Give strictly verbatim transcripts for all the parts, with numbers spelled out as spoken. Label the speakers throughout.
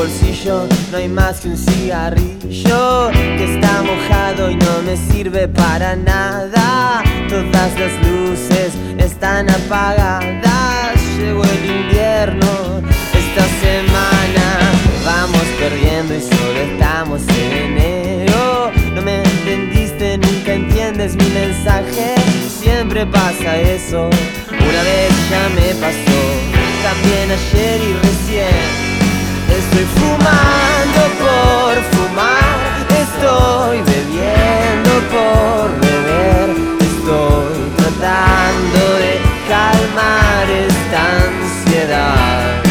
Speaker 1: bolsillo no hay más que un cigarrillo que está mojado y no me sirve para nada. Todas las luces están apagadas. Llegó el invierno esta semana. Vamos perdiendo y solo estamos en enero. No me entendiste, nunca entiendes mi mensaje. Siempre pasa eso, una vez ya me pasó, también ayer y recién. Estoy fumando por fumar, estoy bebiendo por beber, estoy tratando de calmar esta ansiedad.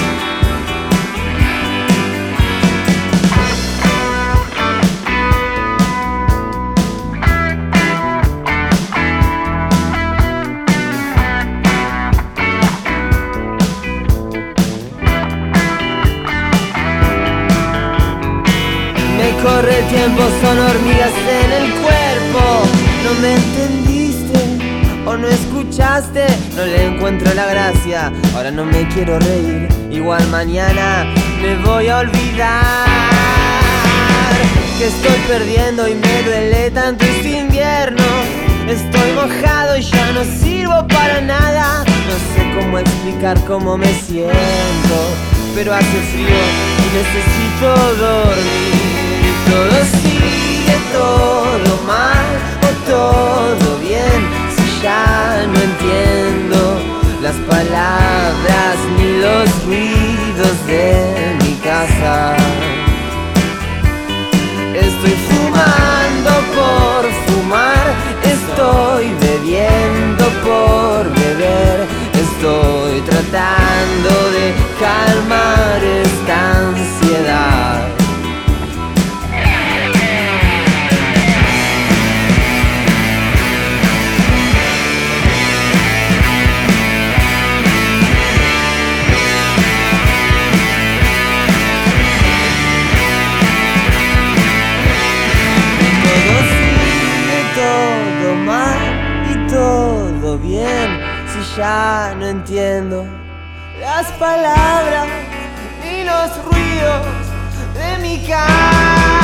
Speaker 1: Corre el tiempo, son hormigas en el cuerpo. No me entendiste o no escuchaste, no le encuentro la gracia. Ahora no me quiero reír, igual mañana me voy a olvidar que estoy perdiendo y me duele tanto este invierno. Estoy mojado y ya no sirvo para nada. No sé cómo explicar cómo me siento, pero hace frío y necesito dormir. Todo sigue, todo mal o todo bien, si ya no entiendo las palabras ni los ruidos de mi casa. Estoy fumando por fumar, estoy bebiendo por beber, estoy tratando de calmar esta ansiedad. Todo bien, si ya no entiendo las palabras ni los ruidos de mi casa.